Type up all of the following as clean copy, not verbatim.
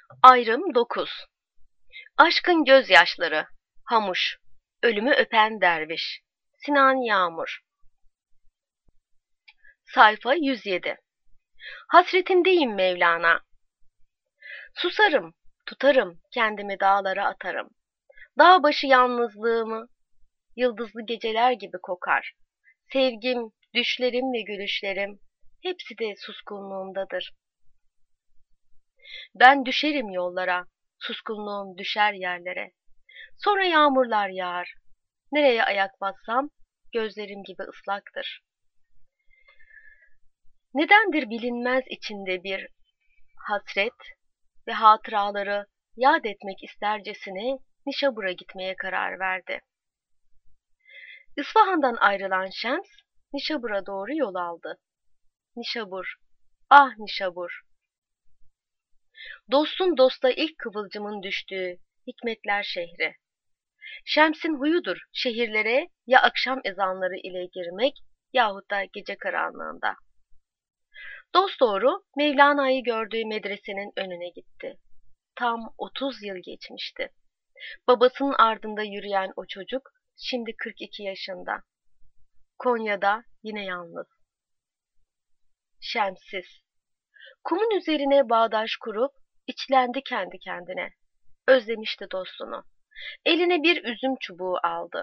Ayrım 9. Aşkın gözyaşları. Hamuş. Ölümü öpen derviş. Sinan Yağmur. Sayfa 107. Hasretindeyim Mevlana. Susarım, tutarım, kendimi dağlara atarım. Dağ başı yalnızlığımı, yıldızlı geceler gibi kokar. Sevgim, düşlerim ve gülüşlerim, hepsi de suskunluğumdadır. Ben düşerim yollara, suskunluğum düşer yerlere. Sonra yağmurlar yağar. Nereye ayak bassam, gözlerim gibi ıslaktır. Nedendir bilinmez içinde bir hasret ve hatıraları yad etmek istercesine Nişabur'a gitmeye karar verdi. İsfahan'dan ayrılan Şems, Nişabur'a doğru yol aldı. Nişabur, ah Nişabur! Dostun dosta ilk kıvılcımın düştüğü hikmetler şehri. Şems'in huyudur şehirlere ya akşam ezanları ile girmek yahut da gece karanlığında. Dosdoğru Mevlana'yı gördüğü medresenin önüne gitti. Tam 30 yıl geçmişti. Babasının ardında yürüyen o çocuk şimdi 42 yaşında. Konya'da yine yalnız. Şemsiz. Kumun üzerine bağdaş kurup içlendi kendi kendine. Özlemişti dostunu. Eline bir üzüm çubuğu aldı.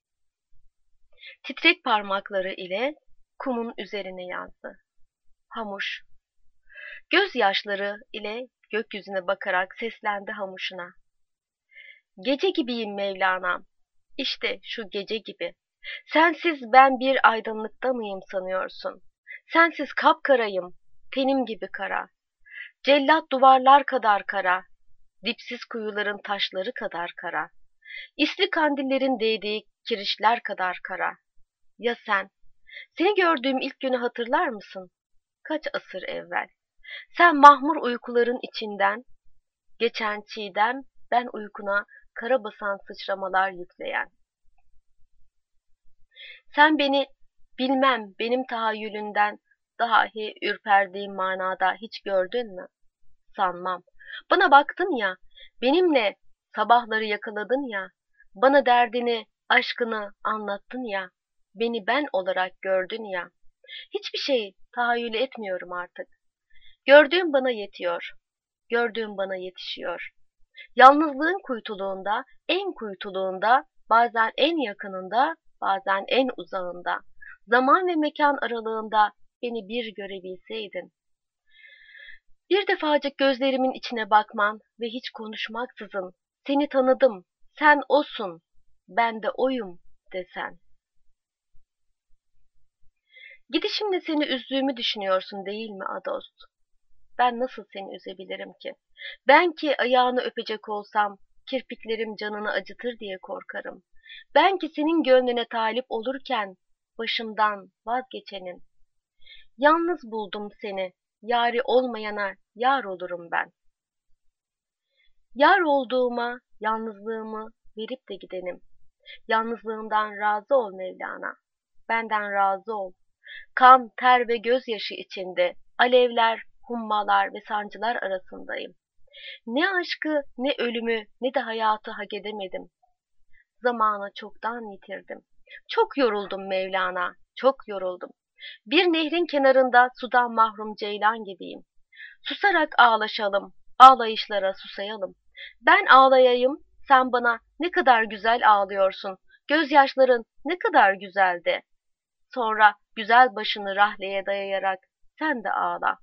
Titrek parmakları ile kumun üzerine yazdı. Hamuş. Gözyaşları ile gökyüzüne bakarak seslendi Hamuş'una. Gece gibiyim Mevlana'm. İşte şu gece gibi. Sensiz ben bir aydınlıkta mıyım sanıyorsun? Sensiz kapkarayım, tenim gibi kara. Cellat duvarlar kadar kara, dipsiz kuyuların taşları kadar kara. İsli kandillerin değdiği kirişler kadar kara. Ya sen? Seni gördüğüm ilk günü hatırlar mısın? Kaç asır evvel? Sen mahmur uykuların içinden, geçen çiğdem, ben uykuna kara basan sıçramalar yükleyen. Sen beni bilmem benim tahayyülünden dahi ürperdiğim manada hiç gördün mü? Sanmam. Bana baktın ya, benimle sabahları yakaladın ya, bana derdini, aşkını anlattın ya, beni ben olarak gördün ya. Hiçbir şey tahayyül etmiyorum artık. Gördüğüm bana yetiyor, gördüğüm bana yetişiyor. Yalnızlığın kuytuluğunda, en kuytuluğunda, bazen en yakınında, bazen en uzağında, zaman ve mekan aralığında beni bir görebilseydin. Bir defacık gözlerimin içine bakman ve hiç konuşmaksızın, seni tanıdım, sen osun, ben de oyum desen. Gidişimle seni üzdüğümü düşünüyorsun değil mi Adost? Ben nasıl seni üzebilirim ki? Ben ki ayağını öpecek olsam, kirpiklerim canını acıtır diye korkarım. Ben ki senin gönlüne talip olurken, başımdan vazgeçenin. Yalnız buldum seni, yari olmayana yar olurum ben. Yar olduğuma, yalnızlığımı verip de gidenim. Yalnızlığımdan razı ol Mevlana. Benden razı ol. Kan, ter ve gözyaşı içinde, alevler, hummalar ve sancılar arasındayım. Ne aşkı, ne ölümü, ne de hayatı hak edemedim. Zamanı çoktan yitirdim. Çok yoruldum Mevlana, çok yoruldum. Bir nehrin kenarında sudan mahrum ceylan gibiyim. Susarak ağlaşalım, ağlayışlara susayalım. Ben ağlayayım, sen bana ne kadar güzel ağlıyorsun, gözyaşların ne kadar güzeldi. Sonra güzel başını rahleye dayayarak sen de ağla.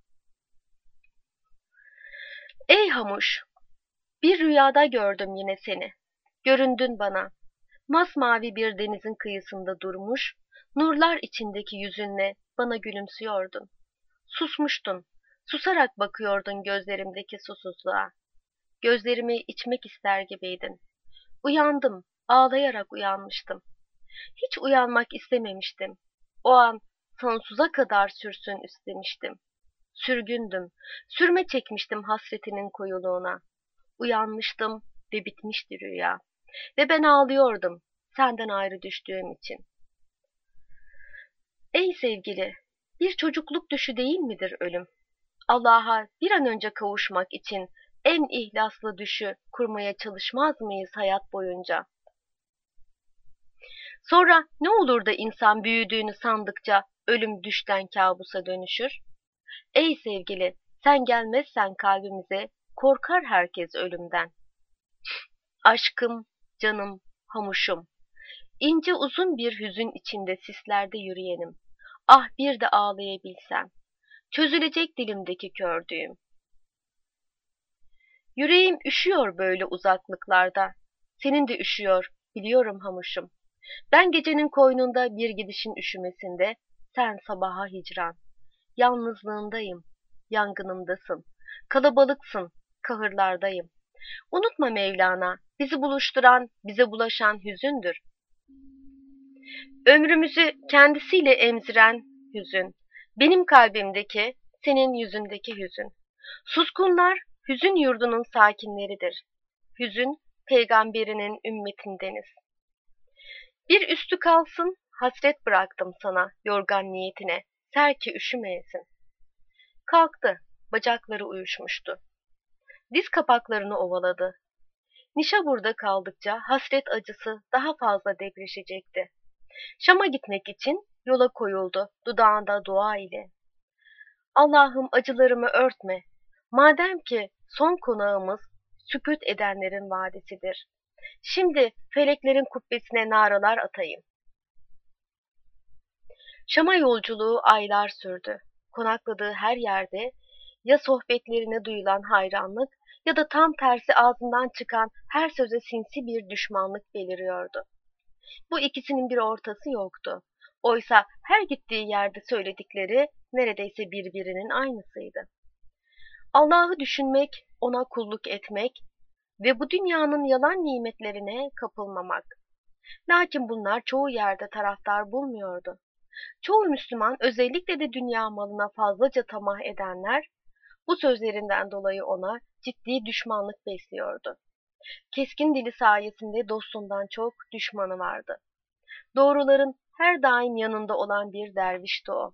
Ey Hamuş, bir rüyada gördüm yine seni. Göründün bana. Masmavi bir denizin kıyısında durmuş, nurlar içindeki yüzünle bana gülümsüyordun. Susmuştun, susarak bakıyordun gözlerimdeki susuzluğa. Gözlerimi içmek ister gibiydin. Uyandım, ağlayarak uyanmıştım. Hiç uyanmak istememiştim. O an sonsuza kadar sürsün istemiştim. Sürgündüm, sürme çekmiştim hasretinin koyuluğuna. Uyanmıştım ve bitmişti rüya. Ve ben ağlıyordum, senden ayrı düştüğüm için. Ey sevgili, bir çocukluk düşü değil midir ölüm? Allah'a bir an önce kavuşmak için En ihlaslı düşü kurmaya çalışmaz mıyız hayat boyunca? Sonra ne olur da insan büyüdüğünü sandıkça ölüm düşten kabusa dönüşür? Ey sevgili, sen gelmezsen kalbimize korkar herkes ölümden. Aşkım, canım, hamuşum, ince uzun bir hüzün içinde sislerde yürüyenim. Ah bir de ağlayabilsem, çözülecek dilimdeki kördüğüm. Yüreğim üşüyor böyle uzaklıklarda. Senin de üşüyor, biliyorum hamuşum. Ben gecenin koynunda bir gidişin üşümesinde, sen sabaha hicran. Yalnızlığındayım, yangınımdasın. Kalabalıksın, kahırlardayım. Unutma Mevlana, bizi buluşturan, bize bulaşan hüzündür. Ömrümüzü kendisiyle emziren hüzün. Benim kalbimdeki, senin yüzündeki hüzün. Suskunlar hüzün yurdunun sakinleridir. Hüzün peygamberinin ümmetindeniz. Bir üstü kalsın, hasret bıraktım sana yorgan niyetine. Ser ki üşümeyesin. Kalktı, bacakları uyuşmuştu. Diz kapaklarını ovaladı. Nişabur'da kaldıkça hasret acısı daha fazla depreşecekti. Şam'a gitmek için yola koyuldu dudağında dua ile. Allah'ım acılarımı örtme. Madem ki son konağımız sükût edenlerin vadisidir. Şimdi feleklerin kubbesine naralar atayım. Şam'a yolculuğu aylar sürdü. Konakladığı her yerde ya sohbetlerine duyulan hayranlık ya da tam tersi ağzından çıkan her söze sinsi bir düşmanlık beliriyordu. Bu ikisinin bir ortası yoktu. Oysa her gittiği yerde söyledikleri neredeyse birbirinin aynısıydı. Allah'ı düşünmek, ona kulluk etmek ve bu dünyanın yalan nimetlerine kapılmamak. Lakin bunlar çoğu yerde taraftar bulmuyordu. Çoğu Müslüman, özellikle de dünya malına fazlaca tamah edenler, bu sözlerinden dolayı ona ciddi düşmanlık besliyordu. Keskin dili sayesinde dostundan çok düşmanı vardı. Doğruların her daim yanında olan bir dervişti o.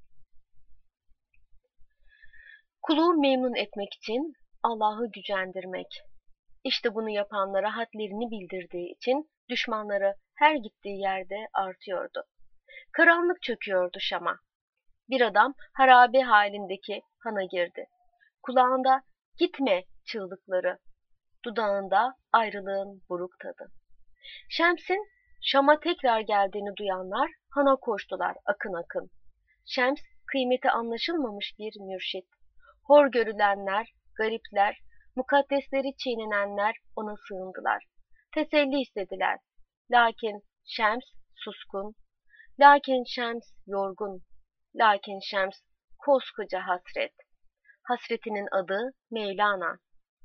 Kulu memnun etmek için Allah'ı gücendirmek. İşte bunu yapanlara hadlerini bildirdiği için düşmanları her gittiği yerde artıyordu. Karanlık çöküyordu Şam'a. Bir adam harabe halindeki hana girdi. Kulağında gitme çığlıkları, dudağında ayrılığın buruk tadı. Şems'in Şam'a tekrar geldiğini duyanlar hana koştular akın akın. Şems kıymeti anlaşılmamış bir mürşit. Hor görülenler, garipler, mukaddesleri çiğnenenler ona sığındılar. Teselli istediler. Lakin Şems suskun, lakin Şems yorgun, lakin Şems koskoca hasret. Hasretinin adı Mevlana.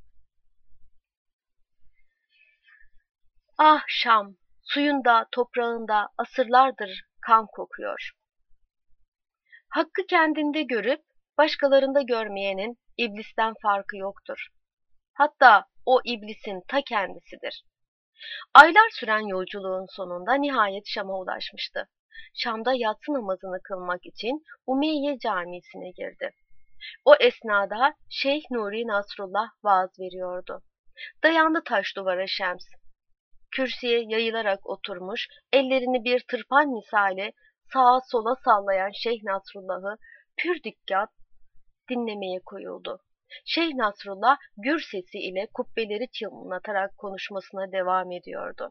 Ah Şam, suyunda, toprağında asırlardır kan kokuyor. Hakkı kendinde görüp başkalarında görmeyenin iblisten farkı yoktur. Hatta o iblisin ta kendisidir. Aylar süren yolculuğun sonunda nihayet Şam'a ulaşmıştı. Şam'da yatsı namazını kılmak için Umeyye Camisi'ne girdi. O esnada Şeyh Nuri Nasrullah vaaz veriyordu. Dayandı taş duvara Şems. Kürsüye yayılarak oturmuş, ellerini bir tırpan misali sağa sola sallayan Şeyh Nasrullah'ı pür dikkat dinlemeye koyuldu. Şeyh Nasrullah gür sesi ile kubbeleri çınlatarak konuşmasına devam ediyordu.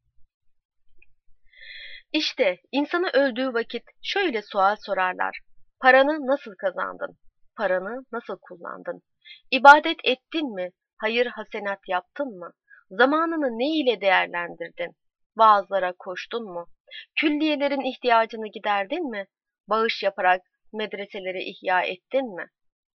İşte insanı öldüğü vakit şöyle sual sorarlar. Paranı nasıl kazandın? Paranı nasıl kullandın? İbadet ettin mi? Hayır hasenat yaptın mı? Zamanını ne ile değerlendirdin? Vaazlara koştun mu? Külliyelerin ihtiyacını giderdin mi? Bağış yaparak medreseleri ihya ettin mi?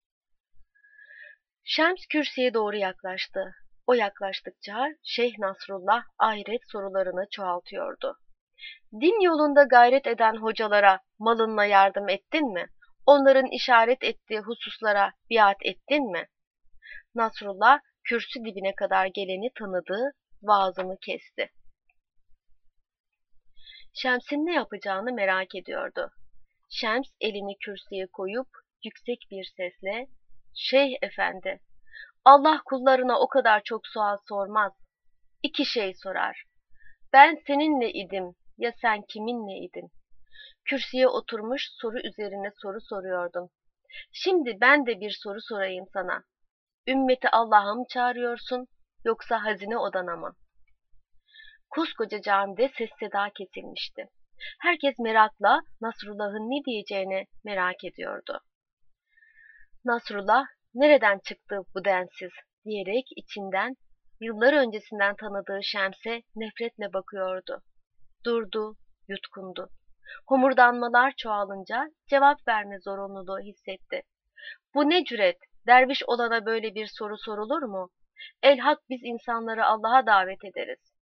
Şems kürsüye doğru yaklaştı. O yaklaştıkça Şeyh Nasrullah ahiret sorularını çoğaltıyordu. Din yolunda gayret eden hocalara malınla yardım ettin mi? Onların işaret ettiği hususlara biat ettin mi? Nasrullah kürsü dibine kadar geleni tanıdı, vaazını kesti. Şems'in ne yapacağını merak ediyordu. Şems elini kürsüye koyup yüksek bir sesle, "Şeyh efendi, Allah kullarına o kadar çok sual sormaz. İki şey sorar. Ben seninle idim, ya sen kiminle idin? Kürsüye oturmuş soru üzerine soru soruyordum. Şimdi ben de bir soru sorayım sana. Ümmeti Allah'a mı çağırıyorsun, yoksa hazine odana mı? Koskoca camide ses seda kesilmişti. Herkes merakla Nasrullah'ın ne diyeceğini merak ediyordu. Nasrullah, nereden çıktı bu densiz diyerek içinden yıllar öncesinden tanıdığı Şems'e nefretle bakıyordu. Durdu, yutkundu. Homurdanmalar çoğalınca cevap verme zorunluluğu hissetti. Bu ne cüret? Derviş olana böyle bir soru sorulur mu? Elhak biz insanları Allah'a davet ederiz.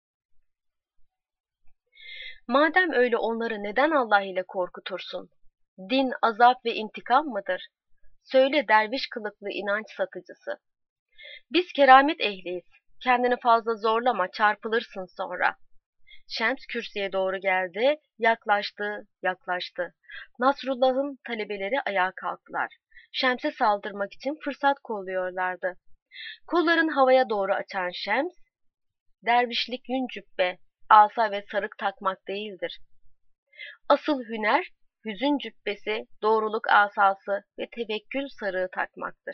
Madem öyle onları neden Allah ile korkutursun? Din, azap ve intikam mıdır? Söyle derviş kılıklı inanç satıcısı. Biz keramet ehliyiz. Kendini fazla zorlama, çarpılırsın sonra. Şems kürsüye doğru geldi, yaklaştı, yaklaştı. Nasrullah'ın talebeleri ayağa kalktılar. Şems'e saldırmak için fırsat kolluyorlardı. Kollarını havaya doğru açan Şems, dervişlik yün cübbe, asa ve sarık takmak değildir. Asıl hüner, hüzün cübbesi, doğruluk asası ve tevekkül sarığı takmaktır.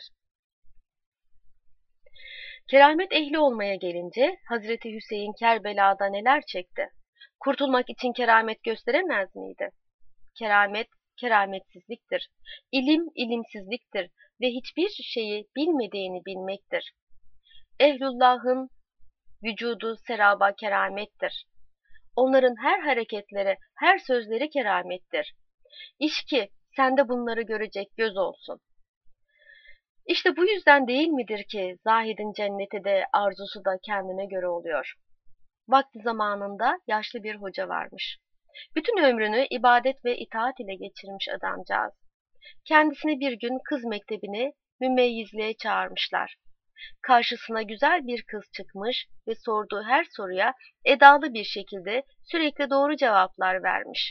Keramet ehli olmaya gelince Hazreti Hüseyin Kerbela'da neler çekti? Kurtulmak için keramet gösteremez miydi? Keramet, kerametsizliktir. İlim, ilimsizliktir ve hiçbir şeyi bilmediğini bilmektir. Ehlullah'ın vücudu seraba keramettir. Onların her hareketleri, her sözleri keramettir. İş ki sende bunları görecek göz olsun. İşte bu yüzden değil midir ki Zahid'in cennete de arzusu da kendine göre oluyor. Vakti zamanında yaşlı bir hoca varmış. Bütün ömrünü ibadet ve itaat ile geçirmiş adamcağız. Kendisini bir gün kız mektebine mümeyyizliğe çağırmışlar. Karşısına güzel bir kız çıkmış ve sorduğu her soruya edalı bir şekilde sürekli doğru cevaplar vermiş.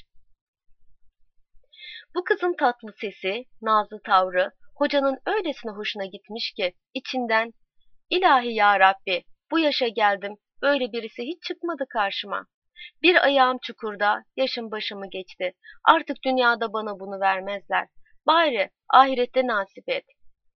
Bu kızın tatlı sesi, nazlı tavrı hocanın öylesine hoşuna gitmiş ki içinden "İlahi ya Rabbi, bu yaşa geldim, böyle birisi hiç çıkmadı karşıma. Bir ayağım çukurda, yaşım başımı geçti. Artık dünyada bana bunu vermezler. Bari ahirette nasip et"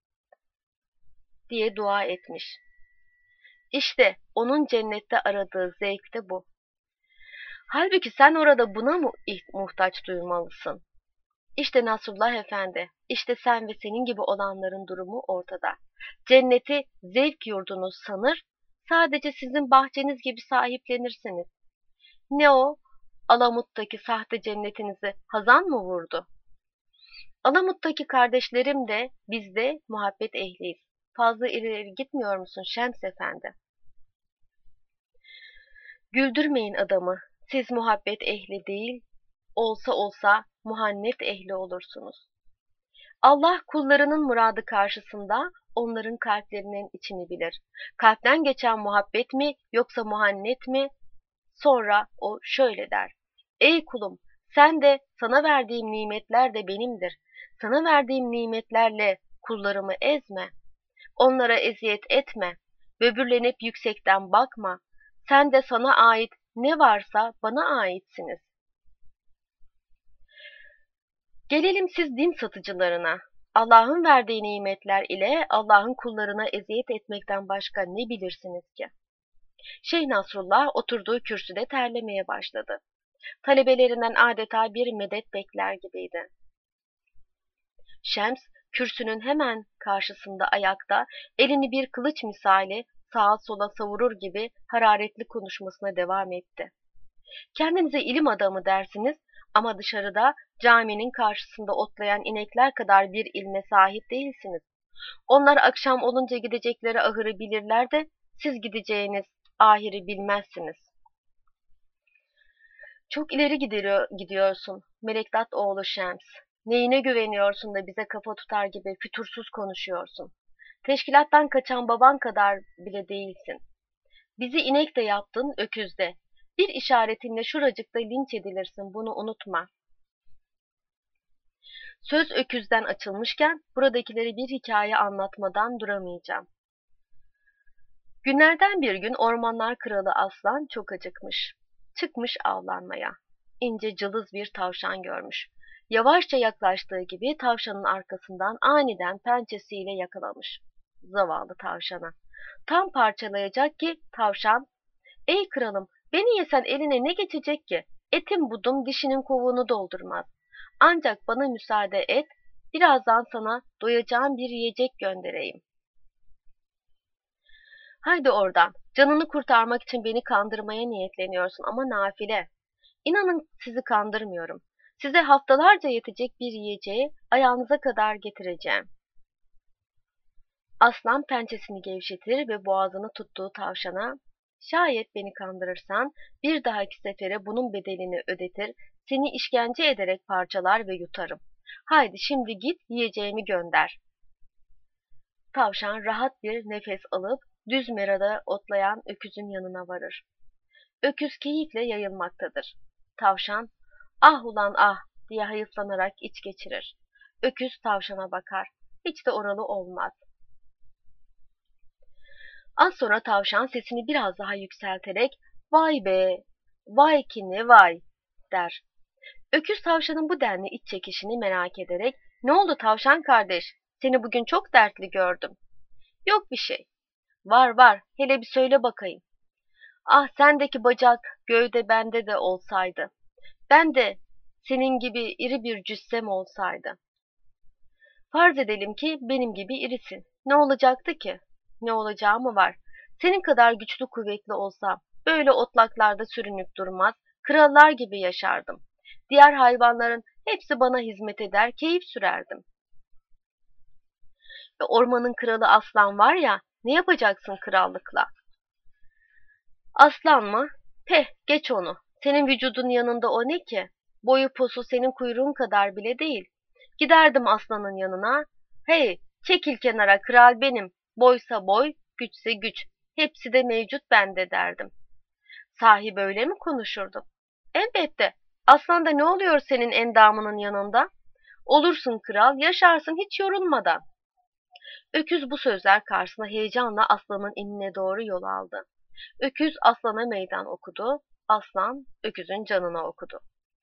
diye dua etmiş. İşte onun cennette aradığı zevk de bu. Halbuki sen orada buna mı muhtaç duymalısın? İşte Nasrullah Efendi, işte sen ve senin gibi olanların durumu ortada. Cenneti zevk yurdunuz sanır, sadece sizin bahçeniz gibi sahiplenirsiniz. Ne o? Alamut'taki sahte cennetinizi hazan mı vurdu? Alamut'taki kardeşlerim de biz de muhabbet ehliyiz. Fazla ileri gitmiyor musun Şems Efendi? Güldürmeyin adamı. Siz muhabbet ehli değil, olsa muhannet ehli olursunuz. Allah kullarının muradı karşısında onların kalplerinin içini bilir. Kalpten geçen muhabbet mi yoksa muhannet mi? Sonra o şöyle der. Ey kulum, sen de sana verdiğim nimetler de benimdir. Sana verdiğim nimetlerle kullarımı ezme. Onlara eziyet etme. Böbürlenip yüksekten bakma. Sen de sana ait ne varsa bana aitsiniz. Gelelim siz din satıcılarına. Allah'ın verdiği nimetler ile Allah'ın kullarına eziyet etmekten başka ne bilirsiniz ki? Şeyh Nasrullah oturduğu kürsüde terlemeye başladı. Talebelerinden adeta bir medet bekler gibiydi. Şems, kürsünün hemen karşısında ayakta, elini bir kılıç misali sağa sola savurur gibi hararetli konuşmasına devam etti. Kendinize ilim adamı dersiniz ama dışarıda caminin karşısında otlayan inekler kadar bir ilme sahip değilsiniz. Onlar akşam olunca gidecekleri ahırı bilirler de siz gideceğiniz ahiri bilmezsiniz. Çok ileri gidiyorsun Melektat oğlu Şems. Neyine güveniyorsun da bize kafa tutar gibi fütursuz konuşuyorsun. Teşkilattan kaçan baban kadar bile değilsin. Bizi inek de yaptın, öküz de. Bir işaretinle şuracıkta linç edilirsin, bunu unutma. Söz öküzden açılmışken buradakileri bir hikaye anlatmadan duramayacağım. Günlerden bir gün ormanlar kralı aslan çok acıkmış. Çıkmış avlanmaya. İnce cılız bir tavşan görmüş. Yavaşça yaklaştığı gibi tavşanın arkasından aniden pençesiyle yakalamış. Zavallı tavşana. Tam parçalayacak ki tavşan, "Ey kralım, beni yesen eline ne geçecek ki? Etim budum dişinin kovuğunu doldurmaz. Ancak bana müsaade et, birazdan sana doyacağın bir yiyecek göndereyim." "Haydi oradan. Canını kurtarmak için beni kandırmaya niyetleniyorsun ama nafile. İnanın sizi kandırmıyorum. Size haftalarca yetecek bir yiyeceği ayağınıza kadar getireceğim." Aslan pençesini gevşetir ve boğazını tuttuğu tavşana, "Şayet beni kandırırsan bir dahaki sefere bunun bedelini ödetir, seni işkence ederek parçalar ve yutarım. Haydi şimdi git yiyeceğimi gönder." Tavşan rahat bir nefes alıp düz merada otlayan öküzün yanına varır. Öküz keyifle yayılmaktadır. Tavşan, "Ah ulan ah!" diye hayıflanarak iç geçirir. Öküz tavşana bakar. Hiç de oralı olmaz. Az sonra tavşan sesini biraz daha yükselterek, "Vay be, vay ki ne vay!" der. Öküz tavşanın bu denli iç çekişini merak ederek, "Ne oldu tavşan kardeş? Seni bugün çok dertli gördüm." "Yok bir şey." "Var var, hele bir söyle bakayım." "Ah sendeki bacak, gövde bende de olsaydı. Ben de senin gibi iri bir cüssem olsaydı." "Farz edelim ki benim gibi irisin. Ne olacaktı ki?" "Ne olacağı mı var? Senin kadar güçlü kuvvetli olsam, böyle otlaklarda sürünüp durmaz, krallar gibi yaşardım. Diğer hayvanların hepsi bana hizmet eder, keyif sürerdim." Ve ormanın kralı aslan var ya, ne yapacaksın krallıkla? "Aslan mı? Peh, geç onu. Senin vücudun yanında o ne ki? Boyu posu senin kuyruğun kadar bile değil." Giderdim aslanın yanına. "Hey, çekil kenara, kral benim. Boysa boy, güçse güç. Hepsi de mevcut bende," derdim. Sahi böyle mi konuşurdum? Elbette. Aslan da ne oluyor senin endamının yanında? Olursun kral, yaşarsın hiç yorulmadan. Öküz bu sözler karşısında heyecanla aslanın inine doğru yol aldı. Öküz aslana meydan okudu, aslan öküzün canına okudu.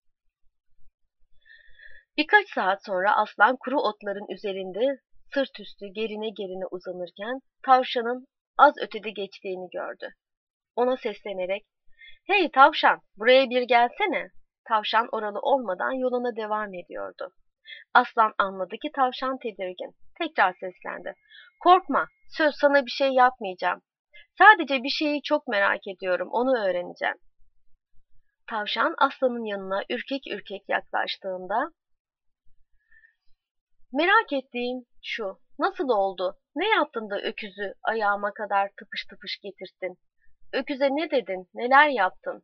Birkaç saat sonra aslan kuru otların üzerinde sırt üstü gerine gerine uzanırken tavşanın az ötede geçtiğini gördü. Ona seslenerek, "Hey tavşan, buraya bir gelsene." Tavşan oralı olmadan yoluna devam ediyordu. Aslan anladı ki tavşan tedirgin. Tekrar seslendi. "Korkma, söz sana bir şey yapmayacağım. Sadece bir şeyi çok merak ediyorum, onu öğreneceğim." Tavşan aslanın yanına ürkek ürkek yaklaştığında, "Merak ettiğim şu, nasıl oldu? Ne yaptın da öküzü ayağıma kadar tıpış tıpış getirdin? Öküze ne dedin, neler yaptın?"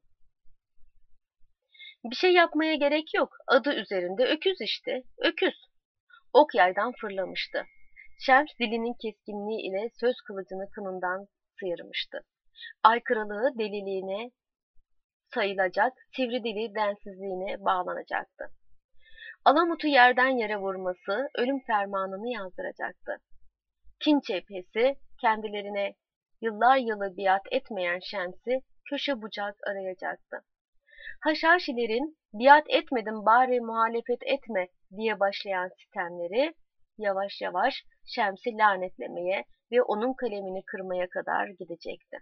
"Bir şey yapmaya gerek yok. Adı üzerinde öküz işte, öküz." Ok yaydan fırlamıştı. Şems dilinin keskinliği ile söz kılıcını kınından sıyırmıştı. Aykırılığı deliliğine sayılacak, sivri dili densizliğine bağlanacaktı. Alamut'u yerden yere vurması ölüm fermanını yazdıracaktı. Kin cephesi kendilerine yıllar yılı biat etmeyen Şems'i köşe bucak arayacaktı. Haşhaşilerin "biat etmedim bari muhalefet etme" diye başlayan sitemleri yavaş yavaş Şems'i lanetlemeye ve onun kalemini kırmaya kadar gidecekti.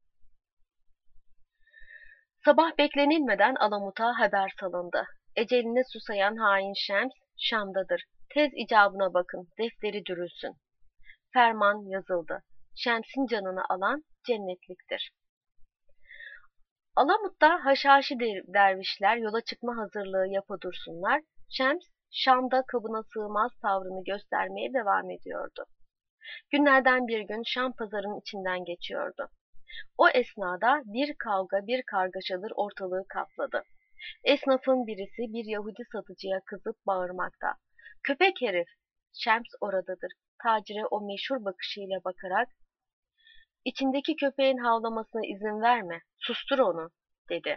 Sabah beklenilmeden Alamut'a haber salındı. Eceline susayan hain Şems Şam'dadır. Tez icabına bakın, defteri dürülsün. Ferman yazıldı. Şems'in canını alan cennetliktir. Alamut'ta haşhaşi dervişler yola çıkma hazırlığı yapa dursunlar. Şems, Şam'da kabına sığmaz tavrını göstermeye devam ediyordu. Günlerden bir gün Şam pazarının içinden geçiyordu. O esnada bir kavga bir kargaşadır ortalığı kapladı. Esnafın birisi bir Yahudi satıcıya kızıp bağırmakta. "Köpek herif! Şems oradadır." Tacire o meşhur bakışıyla bakarak, "İçindeki köpeğin havlamasına izin verme, sustur onu," dedi.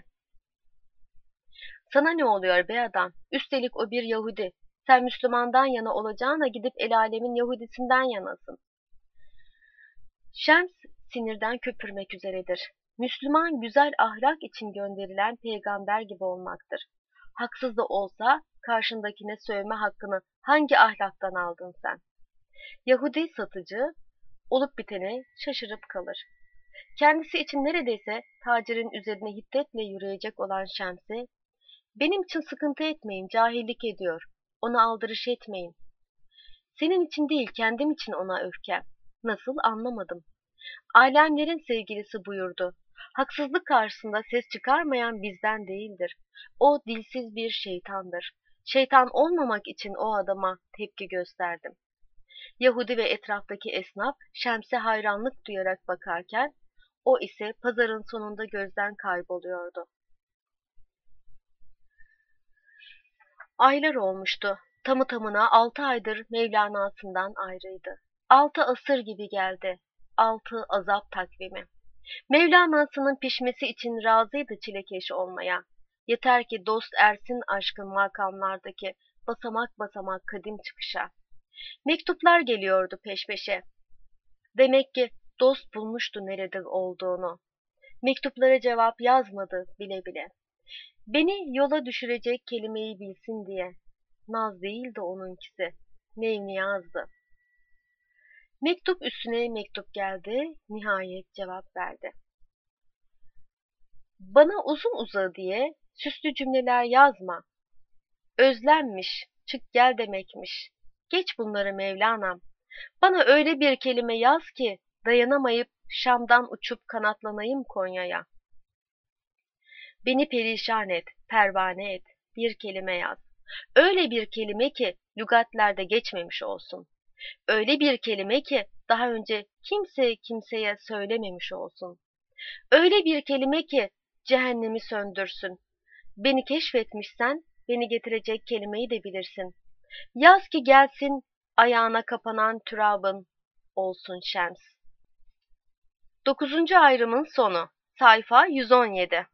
"Sana ne oluyor be adam? Üstelik o bir Yahudi. Sen Müslümandan yana olacağına gidip el alemin Yahudisinden yanasın." Şems sinirden köpürmek üzeredir. Müslüman güzel ahlak için gönderilen peygamber gibi olmaktır. Haksız da olsa karşındakine sövme hakkını hangi ahlaktan aldın sen? Yahudi satıcı olup bitene şaşırıp kalır. Kendisi için neredeyse tacirin üzerine hiddetle yürüyecek olan Şems'e, benim için sıkıntı etmeyin, cahillik ediyor, ona aldırış etmeyin. Senin için değil, kendim için ona öfkem. Nasıl anlamadım. Alemlerin sevgilisi buyurdu. Haksızlık karşısında ses çıkarmayan bizden değildir. O dilsiz bir şeytandır. Şeytan olmamak için o adama tepki gösterdim. Yahudi ve etraftaki esnaf Şems'e hayranlık duyarak bakarken, o ise pazarın sonunda gözden kayboluyordu. Aylar olmuştu. Tamı tamına 6 aydır Mevlana'sından ayrıydı. 6 asır gibi geldi. 6 azap takvimi. Mevlana'sının pişmesi için razıydı çilekeş olmaya. Yeter ki dost ersin aşkın makamlardaki basamak basamak kadim çıkışa. Mektuplar geliyordu peş peşe. Demek ki dost bulmuştu nerede olduğunu. Mektuplara cevap yazmadı bile bile. Beni yola düşürecek kelimeyi bilsin diye. Naz değildi onunkisi. Neyini yazdı. Mektup üstüne mektup geldi. Nihayet cevap verdi. Bana uzun uzadı diye süslü cümleler yazma. Özlenmiş, çık gel demekmiş. Geç bunları Mevlana'm. Bana öyle bir kelime yaz ki dayanamayıp Şam'dan uçup kanatlanayım Konya'ya. Beni perişan et, pervane et, bir kelime yaz. Öyle bir kelime ki lügatlerde geçmemiş olsun. Öyle bir kelime ki daha önce kimse kimseye söylememiş olsun. Öyle bir kelime ki cehennemi söndürsün. Beni keşfetmişsen beni getirecek kelimeyi de bilirsin. Yaz ki gelsin ayağına kapanan türabın olsun Şems. 9. ayrımın sonu. Sayfa 117.